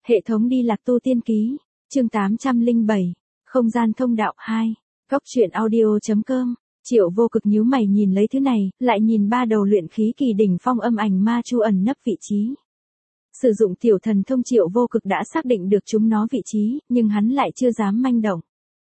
Hệ thống đi lạc tu tiên ký, chương 807, không gian thông đạo 2, góc truyện audio.com. Triệu Vô Cực nhíu mày nhìn lấy thứ này, lại nhìn ba đầu luyện khí kỳ đỉnh phong âm ảnh ma chu ẩn nấp vị trí. Sử dụng tiểu thần thông Triệu Vô Cực đã xác định được chúng nó vị trí, nhưng hắn lại chưa dám manh động.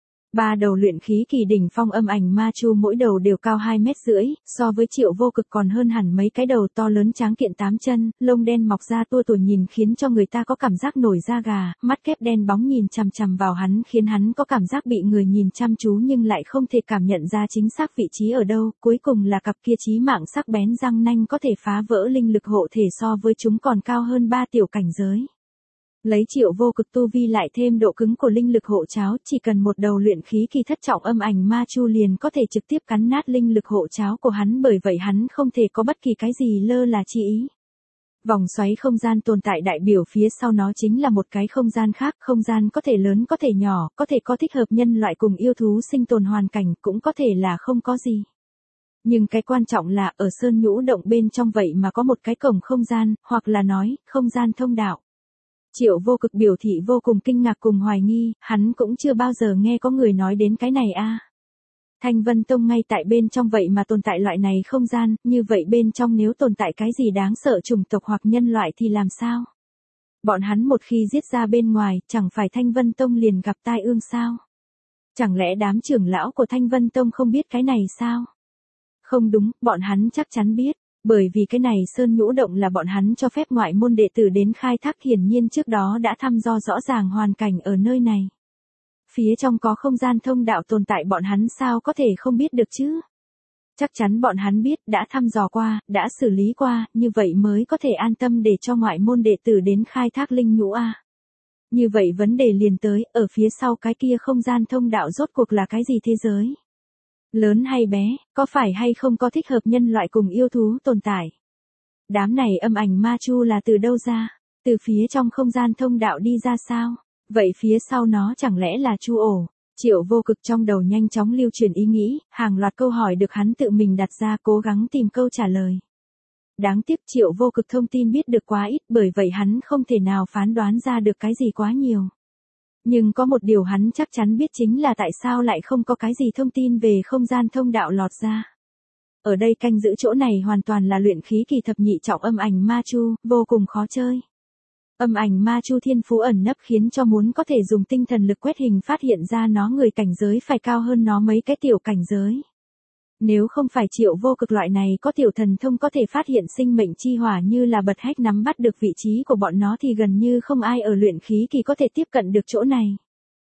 Ba đầu luyện khí kỳ đỉnh phong âm ảnh ma chu mỗi đầu đều cao 2,5 mét, so với Triệu Vô Cực còn hơn hẳn mấy cái đầu to lớn tráng kiện 8 chân, lông đen mọc ra tua tủa nhìn khiến cho người ta có cảm giác nổi da gà, mắt kép đen bóng nhìn chằm chằm vào hắn khiến hắn có cảm giác bị người nhìn chăm chú nhưng lại không thể cảm nhận ra chính xác vị trí ở đâu, cuối cùng là cặp kia chí mạng sắc bén răng nanh có thể phá vỡ linh lực hộ thể so với chúng còn cao hơn 3 tiểu cảnh giới. Lấy Triệu Vô Cực tu vi lại thêm độ cứng của linh lực hộ cháo, chỉ cần một đầu luyện khí kỳ thất trọng âm ảnh ma chu liền có thể trực tiếp cắn nát linh lực hộ cháo của hắn, bởi vậy hắn không thể có bất kỳ cái gì lơ là chi ý. Vòng xoáy không gian tồn tại đại biểu phía sau nó chính là một cái không gian khác, không gian có thể lớn có thể nhỏ, có thể có thích hợp nhân loại cùng yêu thú sinh tồn hoàn cảnh, cũng có thể là không có gì. Nhưng cái quan trọng là ở sơn nhũ động bên trong vậy mà có một cái cổng không gian, hoặc là nói, không gian thông đạo. Triệu Vô Cực biểu thị vô cùng kinh ngạc cùng hoài nghi, hắn cũng chưa bao giờ nghe có người nói đến cái này a. Thanh Vân Tông ngay tại bên trong vậy mà tồn tại loại này không gian, như vậy bên trong nếu tồn tại cái gì đáng sợ chủng tộc hoặc nhân loại thì làm sao? Bọn hắn một khi giết ra bên ngoài, chẳng phải Thanh Vân Tông liền gặp tai ương sao? Chẳng lẽ đám trưởng lão của Thanh Vân Tông không biết cái này sao? Không đúng, bọn hắn chắc chắn biết. Bởi vì cái này sơn nhũ động là bọn hắn cho phép ngoại môn đệ tử đến khai thác, hiển nhiên trước đó đã thăm dò rõ ràng hoàn cảnh ở nơi này. Phía trong có không gian thông đạo tồn tại, bọn hắn sao có thể không biết được chứ? Chắc chắn bọn hắn biết, đã thăm dò qua, đã xử lý qua, như vậy mới có thể an tâm để cho ngoại môn đệ tử đến khai thác linh nhũ a. Như vậy vấn đề liền tới, ở phía sau cái kia không gian thông đạo rốt cuộc là cái gì thế giới? Lớn hay bé, có phải hay không có thích hợp nhân loại cùng yêu thú tồn tại? Đám này âm ảnh ma chu là từ đâu ra? Từ phía trong không gian thông đạo đi ra sao? Vậy phía sau nó chẳng lẽ là chu ổ? Triệu Vô Cực trong đầu nhanh chóng lưu truyền ý nghĩ, hàng loạt câu hỏi được hắn tự mình đặt ra, cố gắng tìm câu trả lời. Đáng tiếc Triệu Vô Cực thông tin biết được quá ít, bởi vậy hắn không thể nào phán đoán ra được cái gì quá nhiều. Nhưng có một điều hắn chắc chắn biết chính là tại sao lại không có cái gì thông tin về không gian thông đạo lọt ra. Ở đây canh giữ chỗ này hoàn toàn là luyện khí kỳ thập nhị trọng âm ảnh ma chu, vô cùng khó chơi. Âm ảnh ma chu thiên phú ẩn nấp khiến cho muốn có thể dùng tinh thần lực quét hình phát hiện ra nó người cảnh giới phải cao hơn nó mấy cái tiểu cảnh giới. Nếu không phải Triệu Vô Cực loại này có tiểu thần thông có thể phát hiện sinh mệnh chi hỏa như là bật hách nắm bắt được vị trí của bọn nó thì gần như không ai ở luyện khí kỳ có thể tiếp cận được chỗ này.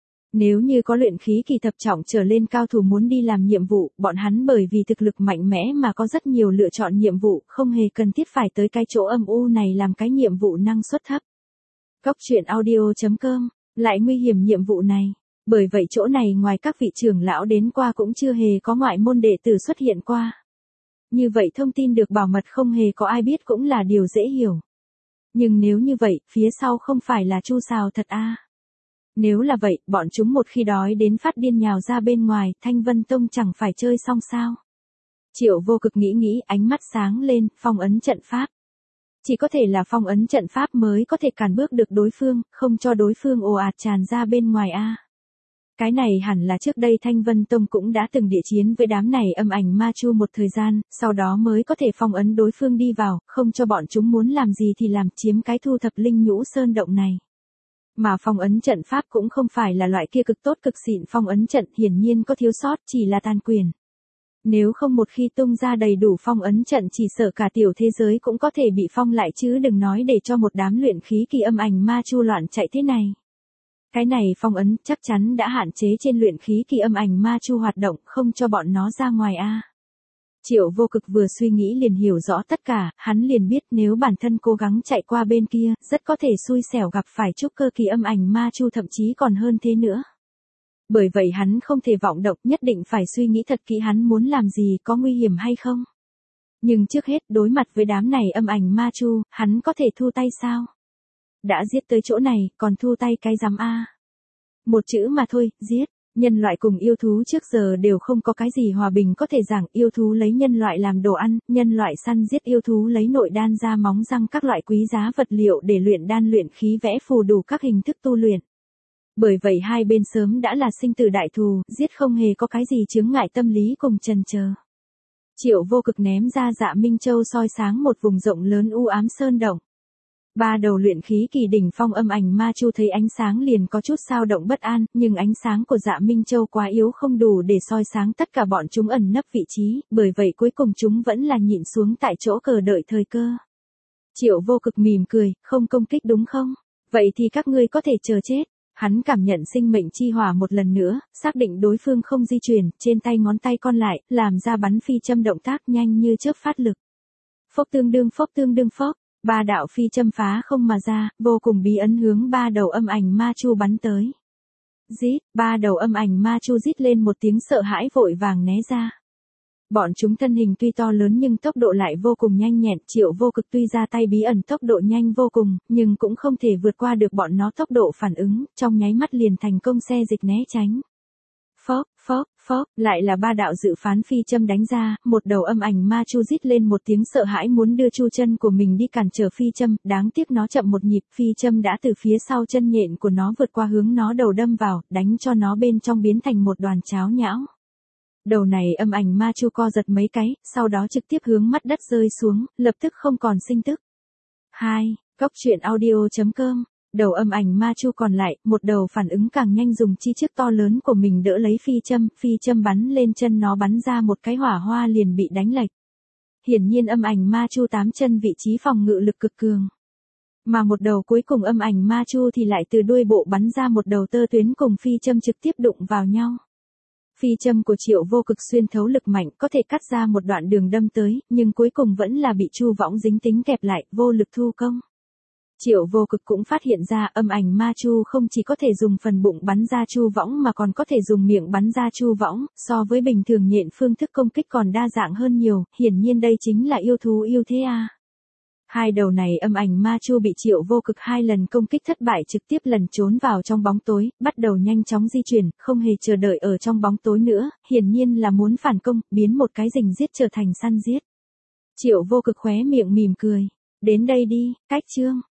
Nếu như có luyện khí kỳ thập trọng trở lên cao thủ muốn đi làm nhiệm vụ, bọn hắn bởi vì thực lực mạnh mẽ mà có rất nhiều lựa chọn nhiệm vụ, không hề cần thiết phải tới cái chỗ âm u này làm cái nhiệm vụ năng suất thấp. Góc truyện audio.com, lại nguy hiểm nhiệm vụ này. Bởi vậy chỗ này ngoài các vị trưởng lão đến qua cũng chưa hề có ngoại môn đệ tử xuất hiện qua. Như vậy thông tin được bảo mật không hề có ai biết cũng là điều dễ hiểu. Nhưng nếu như vậy, phía sau không phải là chu sào thật a? Nếu là vậy, bọn chúng một khi đói đến phát điên nhào ra bên ngoài, Thanh Vân Tông chẳng phải chơi xong sao? Triệu Vô Cực nghĩ, ánh mắt sáng lên, phong ấn trận pháp. Chỉ có thể là phong ấn trận pháp mới có thể cản bước được đối phương, không cho đối phương ồ ạt tràn ra bên ngoài a. Cái này hẳn là trước đây Thanh Vân Tông cũng đã từng địa chiến với đám này âm ảnh ma chu một thời gian, sau đó mới có thể phong ấn đối phương đi vào, không cho bọn chúng muốn làm gì thì làm, chiếm cái thu thập linh nhũ sơn động này. Mà phong ấn trận pháp cũng không phải là loại kia cực tốt cực xịn phong ấn trận, hiển nhiên có thiếu sót, chỉ là tàn quyền. Nếu không một khi tung ra đầy đủ phong ấn trận chỉ sợ cả tiểu thế giới cũng có thể bị phong lại chứ đừng nói để cho một đám luyện khí kỳ âm ảnh ma chu loạn chạy thế này. Cái này phong ấn chắc chắn đã hạn chế trên luyện khí kỳ âm ảnh ma chu hoạt động, không cho bọn nó ra ngoài a. Triệu Vô Cực vừa suy nghĩ liền hiểu rõ tất cả, hắn liền biết nếu bản thân cố gắng chạy qua bên kia, rất có thể xui xẻo gặp phải trúc cơ kỳ âm ảnh ma chu thậm chí còn hơn thế nữa. Bởi vậy hắn không thể vọng động, nhất định phải suy nghĩ thật kỹ hắn muốn làm gì, có nguy hiểm hay không. Nhưng trước hết đối mặt với đám này âm ảnh ma chu, hắn có thể thu tay sao? Đã giết tới chỗ này, còn thu tay cái rắm a. Một chữ mà thôi, giết. Nhân loại cùng yêu thú trước giờ đều không có cái gì hòa bình có thể giảng, yêu thú lấy nhân loại làm đồ ăn, nhân loại săn giết yêu thú lấy nội đan da móng răng các loại quý giá vật liệu để luyện đan luyện khí vẽ phù đủ các hình thức tu luyện. Bởi vậy hai bên sớm đã là sinh tử đại thù, giết không hề có cái gì chướng ngại tâm lý cùng chần chờ. Triệu Vô Cực ném ra Dạ Minh Châu soi sáng một vùng rộng lớn u ám sơn động. Ba đầu luyện khí kỳ đỉnh phong âm ảnh ma chu thấy ánh sáng liền có chút xao động bất an, nhưng ánh sáng của Dạ Minh Châu quá yếu không đủ để soi sáng tất cả bọn chúng ẩn nấp vị trí, bởi vậy cuối cùng chúng vẫn là nhịn xuống tại chỗ chờ đợi thời cơ. Triệu Vô Cực mỉm cười, không công kích đúng không? Vậy thì các ngươi có thể chờ chết. Hắn cảm nhận sinh mệnh chi hỏa một lần nữa, xác định đối phương không di chuyển, trên tay ngón tay con lại, làm ra bắn phi châm động tác nhanh như chớp phát lực. Phốc tương đương phốc, ba đạo phi châm phá không mà ra, vô cùng bí ấn hướng ba đầu âm ảnh ma chu bắn tới. Rít, ba đầu âm ảnh ma chu rít lên một tiếng sợ hãi vội vàng né ra. Bọn chúng thân hình tuy to lớn nhưng tốc độ lại vô cùng nhanh nhẹn, Triệu Vô Cực tuy ra tay bí ẩn tốc độ nhanh vô cùng, nhưng cũng không thể vượt qua được bọn nó tốc độ phản ứng, trong nháy mắt liền thành công xe dịch né tránh. Phốc, lại là ba đạo dự phán phi châm đánh ra, một đầu âm ảnh ma chu rít lên một tiếng sợ hãi muốn đưa chu chân của mình đi cản trở phi châm, đáng tiếc nó chậm một nhịp, phi châm đã từ phía sau chân nhện của nó vượt qua hướng nó đầu đâm vào, đánh cho nó bên trong biến thành một đoàn cháo nhão. Đầu này âm ảnh ma chu co giật mấy cái, sau đó trực tiếp hướng mắt đất rơi xuống, lập tức không còn sinh tức. 2. Cóc truyện audio.com. Đầu âm ảnh ma chu còn lại, một đầu phản ứng càng nhanh dùng chi chước to lớn của mình đỡ lấy phi châm bắn lên chân nó bắn ra một cái hỏa hoa liền bị đánh lệch. Hiển nhiên âm ảnh ma chu 8 chân vị trí phòng ngự lực cực cường. Mà một đầu cuối cùng âm ảnh ma chu thì lại từ đuôi bộ bắn ra một đầu tơ tuyến cùng phi châm trực tiếp đụng vào nhau. Phi châm của Triệu Vô Cực xuyên thấu lực mạnh có thể cắt ra một đoạn đường đâm tới, nhưng cuối cùng vẫn là bị chu võng dính tính kẹp lại, vô lực thu công. Triệu Vô Cực cũng phát hiện ra âm ảnh ma chu không chỉ có thể dùng phần bụng bắn ra chu võng mà còn có thể dùng miệng bắn ra chu võng, so với bình thường nhện phương thức công kích còn đa dạng hơn nhiều, hiển nhiên đây chính là yêu thú yêu thế à. Hai đầu này âm ảnh ma chu bị Triệu Vô Cực 2 lần công kích thất bại trực tiếp lẩn trốn vào trong bóng tối, bắt đầu nhanh chóng di chuyển, không hề chờ đợi ở trong bóng tối nữa, hiển nhiên là muốn phản công, biến một cái rình giết trở thành săn giết. Triệu Vô Cực khóe miệng mỉm cười. Đến đây đi, cách chương.